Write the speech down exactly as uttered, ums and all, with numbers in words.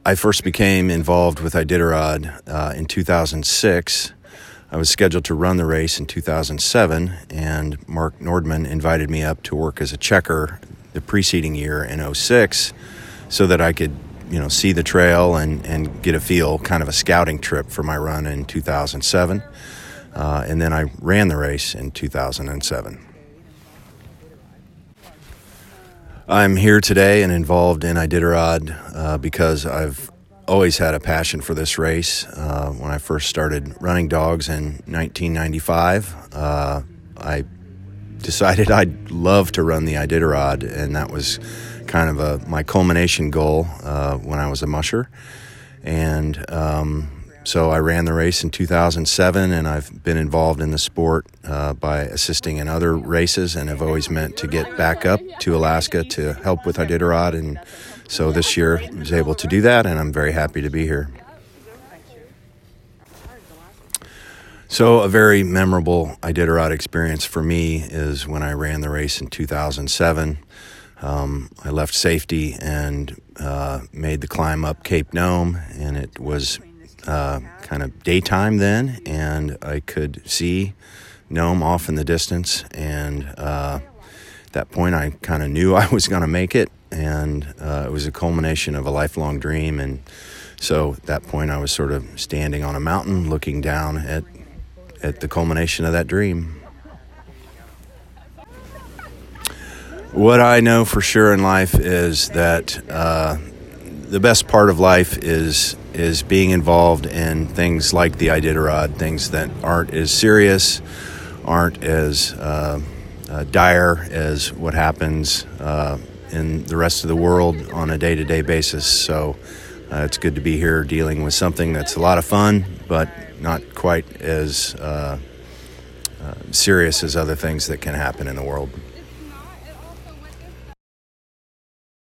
I first became involved with Iditarod uh, in two thousand six. I was scheduled to run the race in two thousand seven, and Mark Nordman invited me up to work as a checker the preceding year in oh six so that I could, you know, see the trail and, and get a feel, kind of a scouting trip for my run in two thousand seven. Uh, and then I ran the race in two thousand seven. I'm here today and involved in Iditarod uh, because I've always had a passion for this race. Uh, when I first started running dogs in nineteen ninety-five, uh, I decided I'd love to run the Iditarod, and that was kind of a, my culmination goal uh, when I was a musher. And um, so I ran the race in two thousand seven, and I've been involved in the sport uh, by assisting in other races, and have always meant to get back up to Alaska to help with Iditarod. And so this year I was able to do that, and I'm very happy to be here. So a very memorable Iditarod experience for me is when I ran the race in two thousand seven. Um, I left safety and uh, made the climb up Cape Nome, and it was uh, kind of daytime then, and I could see Nome off in the distance, and uh, at that point I kind of knew I was going to make it, and uh, it was a culmination of a lifelong dream. And so at that point I was sort of standing on a mountain looking down at at the culmination of that dream. What I know for sure in life is that uh, the best part of life is is being involved in things like the Iditarod, things that aren't as serious, aren't as uh, uh, dire as what happens uh, in the rest of the world on a day-to-day basis. So uh, it's good to be here dealing with something that's a lot of fun, but not quite as uh, uh, serious as other things that can happen in the world.